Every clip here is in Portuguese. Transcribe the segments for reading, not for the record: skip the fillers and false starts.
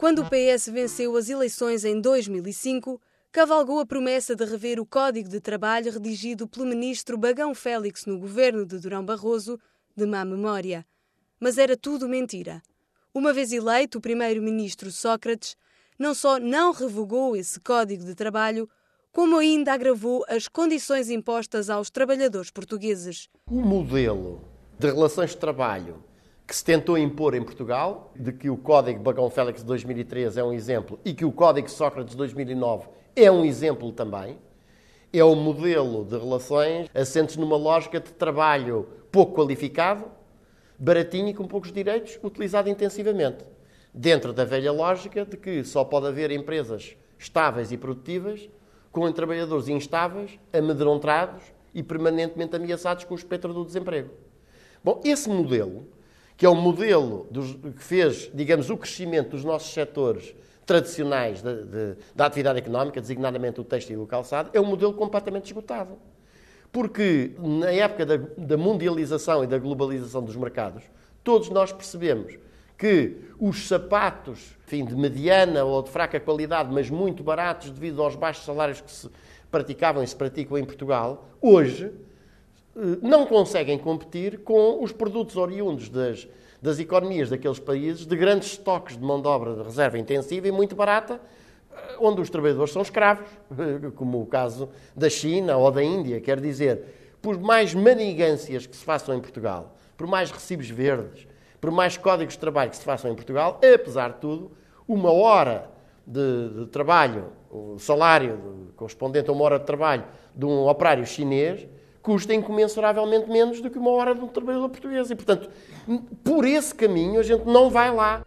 Quando o PS venceu as eleições em 2005, cavalgou a promessa de rever o Código de Trabalho redigido pelo ministro Bagão Félix no governo de Durão Barroso, de má memória. Mas era tudo mentira. Uma vez eleito, o primeiro-ministro Sócrates não só não revogou esse Código de Trabalho, como ainda agravou as condições impostas aos trabalhadores portugueses. O modelo de relações de trabalho que se tentou impor em Portugal, de que o Código Bagão Félix de 2003 é um exemplo e que o Código Sócrates de 2009 é um exemplo também, é o modelo de relações assentes numa lógica de trabalho pouco qualificado, baratinho e com poucos direitos, utilizado intensivamente. Dentro da velha lógica de que só pode haver empresas estáveis e produtivas com trabalhadores instáveis, amedrontados e permanentemente ameaçados com o espectro do desemprego. Bom, esse modelo, que é o modelo que fez, digamos, o crescimento dos nossos setores tradicionais da atividade económica, designadamente o têxtil e o calçado, é um modelo completamente esgotado. Porque na época da mundialização e da globalização dos mercados, todos nós percebemos que os sapatos, enfim, de mediana ou de fraca qualidade, mas muito baratos devido aos baixos salários que se praticavam e se praticam em Portugal, hoje não conseguem competir com os produtos oriundos das economias daqueles países, de grandes estoques de mão de obra de reserva intensiva e muito barata, onde os trabalhadores são escravos, como o caso da China ou da Índia. Quer dizer, por mais manigâncias que se façam em Portugal, por mais recibos verdes, por mais códigos de trabalho que se façam em Portugal, apesar de tudo, uma hora de trabalho, o salário correspondente a uma hora de trabalho de um operário chinês, custa incomensuravelmente menos do que uma hora de um trabalhador português. E, portanto, por esse caminho a gente não vai lá.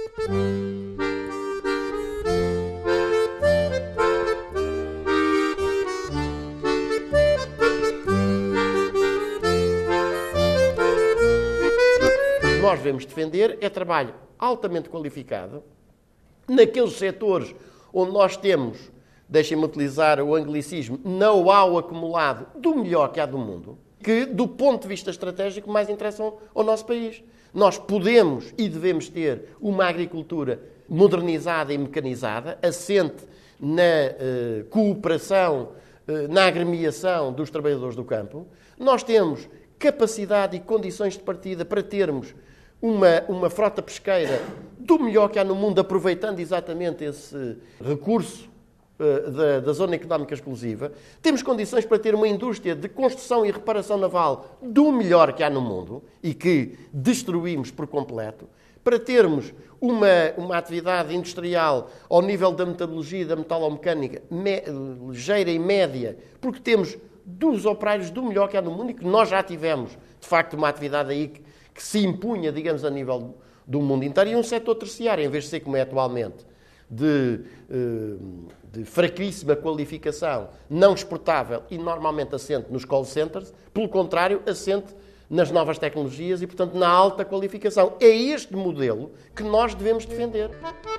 Nós devemos defender é trabalho altamente qualificado naqueles setores onde nós temos, deixem-me utilizar o anglicismo, know-how acumulado do melhor que há do mundo, que do ponto de vista estratégico mais interessam ao nosso país. Nós podemos e devemos ter uma agricultura modernizada e mecanizada, assente na cooperação, na agremiação dos trabalhadores do campo. Nós temos capacidade e condições de partida para termos uma frota pesqueira do melhor que há no mundo, aproveitando exatamente esse recurso da zona económica exclusiva. Temos condições para ter uma indústria de construção e reparação naval do melhor que há no mundo e que destruímos por completo, para termos uma atividade industrial ao nível da metalurgia e da metalomecânica ligeira e média, porque temos dos operários do melhor que há no mundo e que nós já tivemos, de facto, uma atividade aí que se impunha, digamos, a nível do mundo inteiro, e um setor terciário, em vez de ser como é atualmente, de fraquíssima qualificação, não exportável e normalmente assente nos call centers, pelo contrário, assente nas novas tecnologias e, portanto, na alta qualificação. É este modelo que nós devemos defender.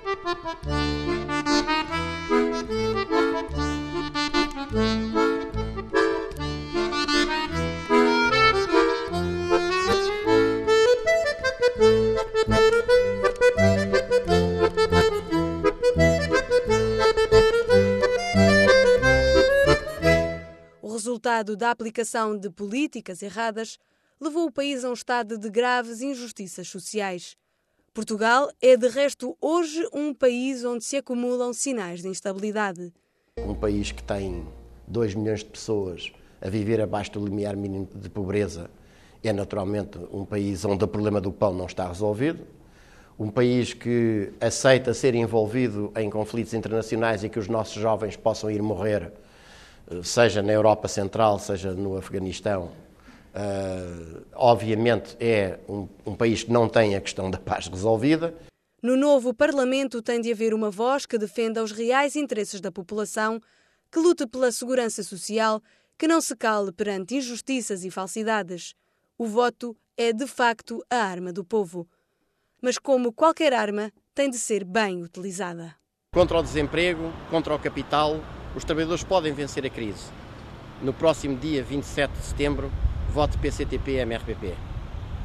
O resultado da aplicação de políticas erradas levou o país a um estado de graves injustiças sociais. Portugal é, de resto, hoje um país onde se acumulam sinais de instabilidade. Um país que tem 2 milhões de pessoas a viver abaixo do limiar mínimo de pobreza é, naturalmente, um país onde o problema do pão não está resolvido. Um país que aceita ser envolvido em conflitos internacionais e que os nossos jovens possam ir morrer, seja na Europa Central, seja no Afeganistão. Obviamente é um país que não tem a questão da paz resolvida. No novo Parlamento tem de haver uma voz que defenda os reais interesses da população, que lute pela segurança social, que não se cale perante injustiças e falsidades. O voto é, de facto, a arma do povo. Mas, como qualquer arma, tem de ser bem utilizada. Contra o desemprego, contra o capital, os trabalhadores podem vencer a crise. No próximo dia 27 de setembro, vote PCTP-MRPP.